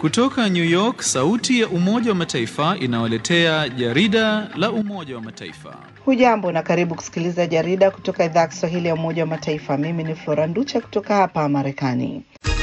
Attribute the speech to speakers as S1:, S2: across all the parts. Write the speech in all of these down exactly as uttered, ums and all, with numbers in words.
S1: Kutoka New York, sauti ya Umoja wa Mataifa inawaletea jarida la Umoja wa Mataifa.
S2: Hujambo na karibu kusikiliza jarida kutoka idhaa ya Kiswahili ya Umoja wa Mataifa. Mimi ni Flora Nducha kutoka hapa Marekani.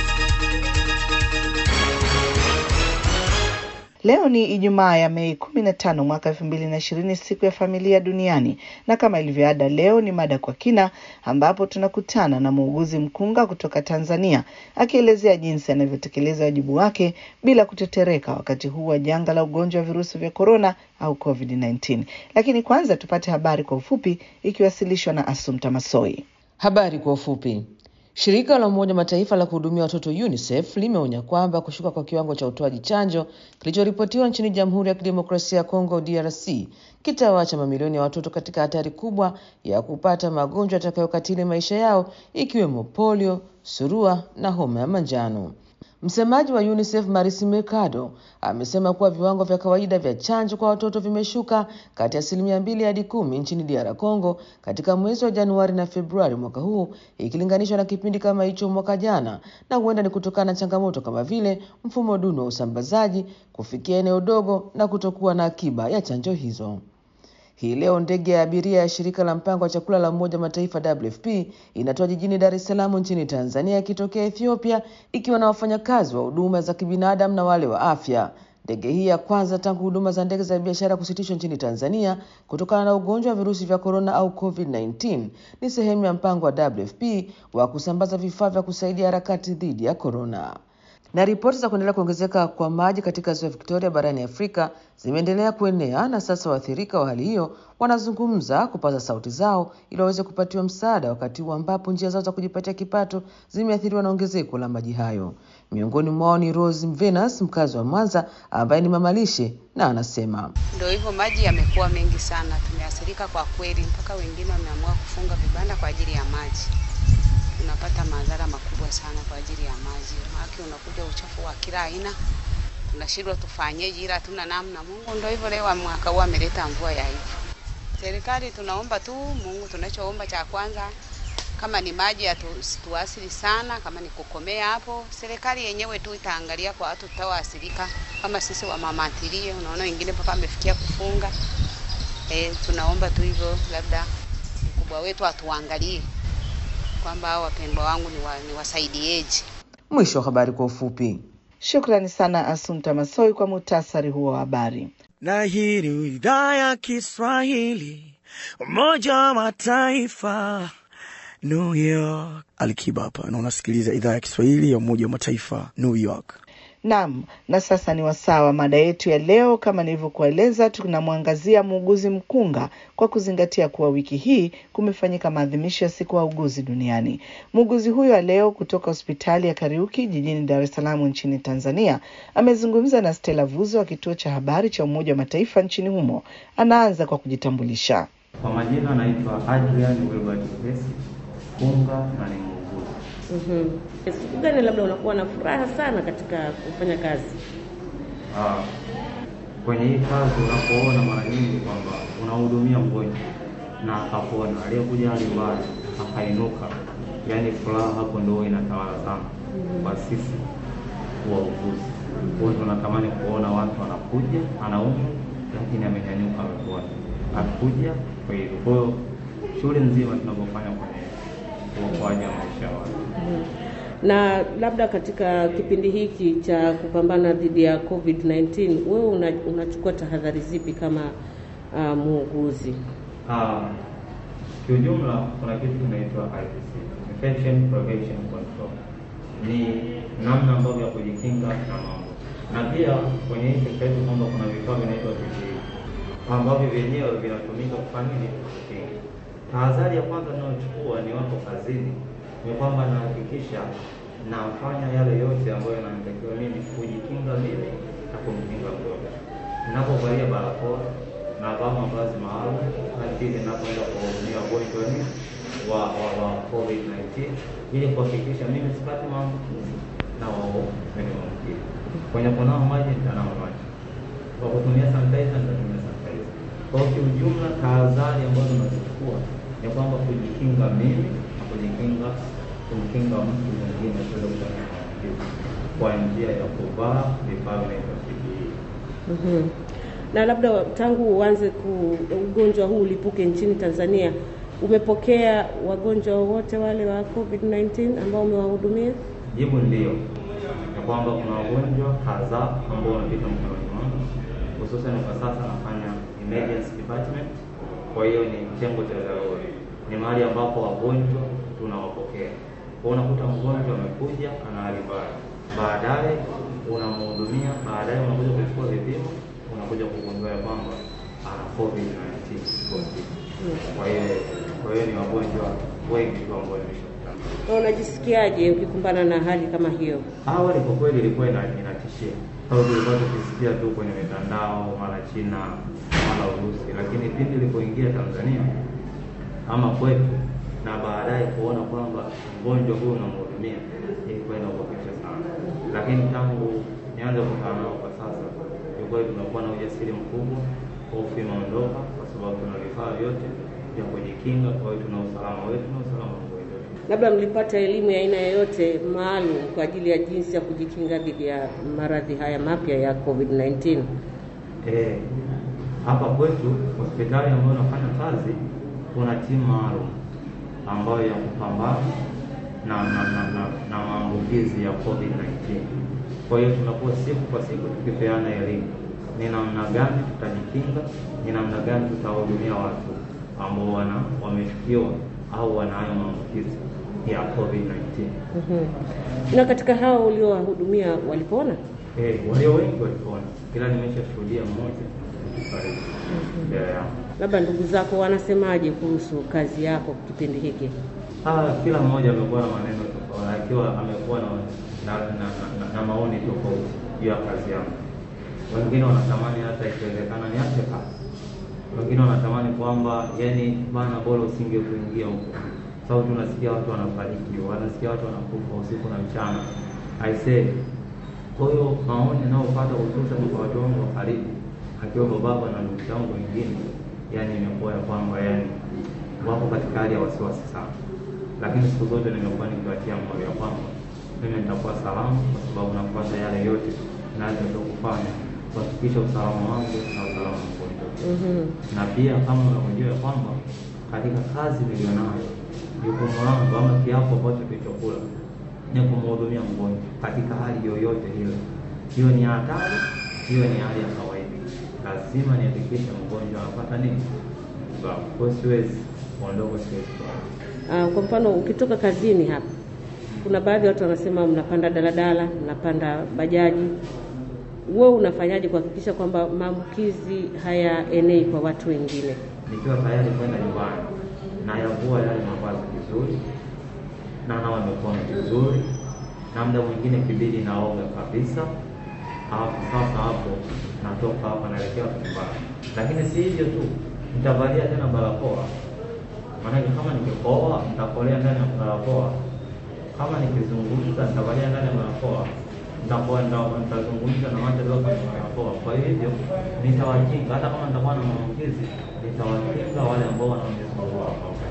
S2: Leo ni Ijumaa ya Mei kumi na tano mwaka elfu mbili na ishirini, siku ya familia duniani, na kama ilivyoada leo ni mada kwa kina, ambapo tunakutana na muuguzi mkunga kutoka Tanzania akielezea jinsi anavyotekeleza wajibu wake bila kutetereka wakati huu wa janga la ugonjwa wa virusi vya corona au covid kumi na tisa. Lakini kwanza tupate habari kwa ufupi ikiwasilishwa na Assumpta Massoi.
S3: Habari kwa ufupi. Shirika la Umoja Mataifa la kuhudumia watoto UNICEF limeonya kwamba kushuka kwa kiwango cha utoaji chanjo kilichoripotiwa nchini Jamhuri ya Kidemokrasia ya Kongo D R C kitawaacha mamilioni ya watoto katika hatari kubwa ya kupata magonjwa yatakayokatili maisha yao, ikiwemo polio, surua na homa ya manjano. Msemaji wa UNICEF Marisi Mercado amesema kuwa viwango vya kawaida vya chanjo kwa watoto vimeshuka kati ya asilimia mbili hadi kumi nchini D R Congo katika mwezi wa Januari na Februari mwaka huu ikilinganishwa na kipindi kama hicho mwaka jana, na huenda ni kutokana na changamoto kama vile mfumo duni wa usambazaji, kufikia eneo dogo na kutokuwa na akiba ya chanjo hizo. Hii leo ndege ya abiria ya shirika la mpango wa chakula la Umoja Mataifa W F P inatoa jijini Dar es Salaam nchini Tanzania ikitokea Ethiopia ikiwa na wafanyakazi wa huduma za kibinadamu na wale wa afya. Ndege hii ya kwanza tangu huduma za ndege za biashara kusitishwa nchini Tanzania kutokana na ugonjwa wa virusi vya corona au covid kumi na tisa ni sehemu ya mpango wa W F P wa kusambaza vifaa vya kusaidia harakati dhidi ya corona. Na ripoti za kuendelea kuongezeka kwa maji katika ziwa Victoria barani Afrika zimeendelea kuenea, na sasa waathirika wa hali hiyo wanazungumza kupaza sauti zao ili waweze kupatiwa msaada wakati huu ambapo njia zao za kujipatia kipato zimeathiriwa na ongezeko la maji hayo. Miongoni mwao ni Rose Venus, mkazi wa Mwanza ambaye ni mamalishe, na anasema
S4: ndio hivyo, maji yamekuwa mengi sana, tumeathirika kwa kweli, mpaka wengine wameamua kufunga vibanda kwa ajili ya maji. Tunapata madhara makubwa sana kwa ajili ya maji. Maana unakuja uchafu wa kila aina. Tunashindwa tufanyeje, ila tuna namna. Mungu ndio hivyo, leo mwaka huu ameleta mvua ya hivyo. Serikali tunaomba tu Mungu, tunachoomba cha kwanza kama ni maji yatuasili sana, kama ni kukomea hapo, serikali yenyewe tu itaangalia kwa watu tutaoathirika kama sisi wa mama ntilie, unaona wengine mpaka amefikia kufunga. Eh, tunaomba tu hivyo, labda mkubwa wetu atuangalie kwamba hao wapendwa wangu ni, wa, ni wasaidieje.
S3: Mwisho wa habari kwa ufupi.
S2: Shukrani sana Assumpta Massoi kwa muhtasari huo wa habari.
S5: Na hii ni idhaa ya Kiswahili Umoja wa Mataifa, New York. Alikiba hapa na unasikiliza idhaa ya Kiswahili ya Umoja wa Mataifa, New York.
S2: Naam, na sasa ni wasawa mada yetu ya leo. Kama nilivyokueleza, tunamwangazia muuguzi mkunga kwa kuzingatia kuwa wiki hii kumefanyika maadhimisho ya siku ya uuguzi duniani. Muuguzi huyo leo kutoka hospitali ya Kariuki jijini Dar es Salaam nchini Tanzania amezungumza na Stella Vuzo wa kituo cha habari cha Umoja wa Mataifa nchini humo. Anaanza kwa kujitambulisha.
S6: Kwa majina anaitwa Adrian Wilbert Pesi Kunga na ni muuguzi.
S7: Mhm. Siku gani labda unakuwa na furaha sana katika kufanya kazi?
S6: Ah. Kwenye hii kazi unapoona mara nyingi kwamba unahudumia mgonjwa na akapona, aliyekuja hali mbaya akainuka, yani furaha hapo ndio inatawala sana mm-hmm. kwa sisi wauguzi. Kwa hiyo tunatamani kuona watu wanakuja anaumwa lakini amenyanyuka amepona. Akuja kwa hiyo kwa hiyo shughuli nzima tunapofanya kwenye kuokoaji maisha ya watu.
S7: Mm-hmm. Na labda katika kipindi hiki cha kupambana dhidi ya covid kumi na tisa wewe una, unachukua tahadhari zipi kama uh, muuguzi?
S6: Ah, kwa jumla kuna kitu kinaitwa I P C, Infection Prevention Control. Ni namna ambavyo ya kujikinga na mambo. Na pia kwenye hii sekta kwamba kuna vifaa vinaitwa P P E ambavyo vyenyewe vinatumika kufanya nini? Tahadhari ya kwanza ninayochukua ni wako kazini ni kwamba nahakikisha nafanya yale yote ambayo yanatakiwa mimi kujikinga mimi na kumkinga mgonjwa. Ninapovalia barakoa na vaa mavazi maalum hadi ninapoenda kuhudumia wagonjwa ni wa wa, wa covid kumi na tisa ili kuhakikisha mimi sipati maambukizi na wao wanaoambukizwa. Kwenye kunawa maji nitanawa maji. Kwa kutumia sanitizer nitatumia sanitizer. Kwa ujumla tahadhari ambazo tunachukua ni kwamba kujikinga mimi na kujikinga kumkinga mtu mwingine kuweza kupata maambukizi. kwa njia ya kuvaa vifaa vinaitwa P P E.
S7: Mhm. Na labda tangu uanze ku ugonjwa huu ulipuke nchini Tanzania, umepokea wagonjwa wote wale wa COVID nineteen ambao umewahudumia?
S6: Jibu ndio. Na kwamba kuna wagonjwa kadhaa ambao wanapita mkononi mwangu. Hususan kwa sasa nafanya emergency department. Kwa hiyo ni kitengo cha dharura. Ni mahali ambapo wagonjwa tunawapokea. Kwa unakuta mgonjwa amekuja ana hali mbaya. Baadaye unamhudumia, baadaye unakuja kuchukua vipimo, unakuja kugundua kwamba ana COVID nineteen positive. Kwa hiyo kwa hiyo ni wagonjwa wengi tu ambao wameshapata.
S7: Na unajisikiaje ukikumbana na hali kama hiyo?
S6: Awali kwa kweli ilikuwa inatishia. Sababu tulikuwa tukisikia tu kwenye mitandao mara China, mara Urusi, lakini pindi ilipoingia Tanzania ama kwetu na baadaye kuona kwamba mgonjwa huyu unamhudumia, ilikuwa inaogopesha sana. Lakini tangu nianze kukaa nao kwa sasa, kwa kweli tunakuwa na ujasiri mkubwa, hofu imeondoka kwa sababu tuna vifaa vyote vya kujikinga, kwa hiyo tuna usalama wetu na usalama wa mgonjwa.
S7: Labda mlipata elimu ya aina yoyote maalum kwa ajili ya jinsi ya kujikinga dhidi ya maradhi haya mapya ya COVID nineteen?
S6: Eh, hapa kwetu hospitali ambayo nafanya kazi kuna timu maalum ambayo ya kupambana na na na, na, na maambukizi ya COVID nineteen. Kwa hiyo tunakuwa siku kwa siku tukipeana elimu ni namna gani tutajikinga, ni namna gani tutahudumia watu ambao wana wameshukiwa au wana hayo maambukizi ya COVID nineteen.
S7: Mhm. Na katika hao uliowahudumia walipona?
S6: Eh, walio wengi walipona. Kila nimeshashuhudia mmoja akifariki. Ndio.
S7: Labda ndugu zako wanasemaje kuhusu kazi yako kipindi hiki?
S6: Ah, kila mmoja amekuwa na maneno tofauti, akiwa amekuwa na na, na, na, na maoni tofauti juu ya kazi yangu. Wengine wanatamani hata ikiwezekana niache kazi. Wengine wanatamani kwamba yani bana bora usinge kuingia huko. Sababu tunasikia watu wanafariki, wanasikia watu wanakufa usiku na mchana. I say, kwa hiyo maoni ninayopata hususan kwa watu wangu wa karibu, akiwa baba na ndugu zangu wengine, yani imekuwa ya kwamba yani wako katika hali ya wasiwasi sana. Lakini siku zote nimekuwa nikiwatia moyo ya kwamba mimi nitakuwa salama kwa sababu nafuata yale yote ninayotaka kufanya kuhakikisha usalama wangu na usalama wa mgonjwa.
S7: Mhm.
S6: Na pia kama unavyojua kwamba katika kazi nilionayo, jukumu langu ama kiapo ambacho kilichokula ni kumhudumia mgonjwa katika hali yoyote ile. Hiyo ni hatari, hiyo ni hali ya kawaida. Lazima nihakikishe mgonjwa anapata nini? Kwa siwezi kuondoka, siwezi kuondoka.
S7: Uh, kwa mfano ukitoka kazini hapa, kuna baadhi ya watu wanasema mnapanda daladala, mnapanda bajaji. Wewe unafanyaje kuhakikisha kwamba maambukizi hayaenei kwa watu wengine?
S6: Nikiwa tayari kwenda nyumbani na yavua yale mavazi vizuri na nawa mikono vizuri, na muda mwingine kibidi naoga kabisa. Hapo sasa hapo natoka hapa naelekea nyumbani. Lakini si hivyo tu, nitavalia tena barakoa. Maana kama nikikohoa nitakolea ndani ya barakoa. Kama nikizungumza nitavalia ndani ya barakoa. Nitakuwa nitazungumza na watu walio kwenye barakoa. Kwa hivyo nitawakinga, hata kama nitakuwa na maambukizi nitawakinga wale ambao wananisumbua.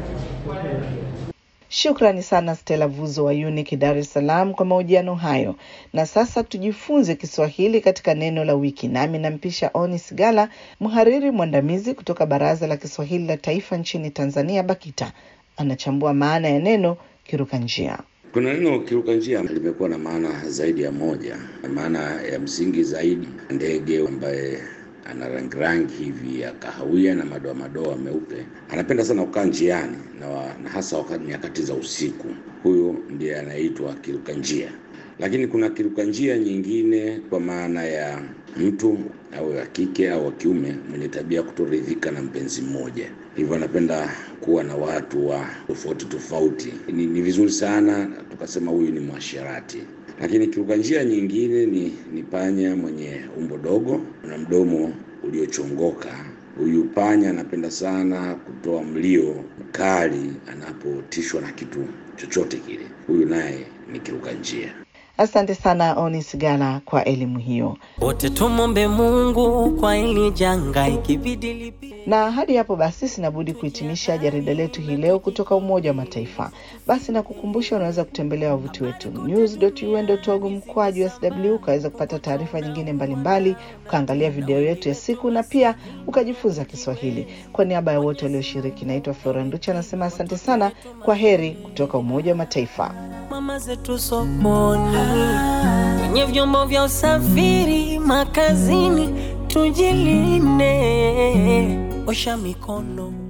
S2: Shukrani sana Stella Vuzo wa Unique Dar es Salaam kwa mahojiano hayo. Na sasa tujifunze Kiswahili katika neno la wiki. Nami nampisha Oni Sigala, mhariri mwandamizi kutoka Baraza la Kiswahili la Taifa nchini Tanzania BAKITA. Anachambua maana ya neno kiruka njia.
S8: Kuna neno kiruka njia limekuwa na maana zaidi ya moja. Maana ya msingi zaidi, ndege ambaye ana rangi rangi hivi ya kahawia na madoa madoa meupe, anapenda sana kukaa njiani na, wa, na hasa wakati nyakati za usiku. Huyo ndiye anaitwa kiruka njia. Lakini kuna kiruka njia nyingine kwa maana ya mtu au wa kike au wa kiume mwenye tabia kutoridhika na mpenzi mmoja, hivyo anapenda kuwa na watu wa tofauti tofauti. Ni, ni vizuri sana tukasema huyu ni mwasherati. Lakini kiruka njia nyingine ni, ni panya mwenye umbo dogo na mdomo uliochongoka. Huyu panya anapenda sana kutoa mlio mkali anapotishwa na kitu chochote kile. Huyu naye ni kiruka njia.
S2: Asante sana Oni Sigala kwa elimu hiyo.
S9: Wote tumombe Mungu kwa hili janga ikibidi lipi.
S2: Na hadi hapo basi sinabudi kuhitimisha jarida letu hii leo kutoka Umoja wa Mataifa. Basi na kukumbusha unaweza kutembelea wavuti wetu news dot u n dot org mkwaju S W ukaweza kupata taarifa nyingine mbalimbali, ukaangalia video yetu ya siku na pia ukajifunza Kiswahili. Kwa niaba ya wote walioshiriki, naitwa Flora Nducha nasema asante sana, kwa heri kutoka Umoja wa Mataifa.
S9: Mama zetu sokoni, kwenye vyombo vya usafiri, makazini, tujilinde, osha mikono.